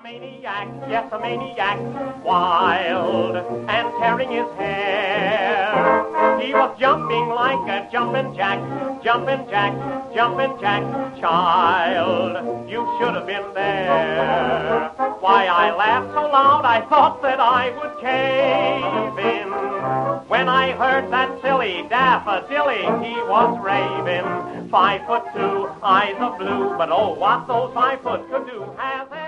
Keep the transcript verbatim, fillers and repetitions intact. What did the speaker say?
maniac, yes, a maniac, wild and tearing his hair. He was jumping like a jumping jack, jumping jack, jumping jack. Child, you should have been there. Why, I laughed so loud I thought that I would cave in. When I heard that silly daffodilly, he was raving. Five foot two, eyes of blue, but oh, what those five foot could do has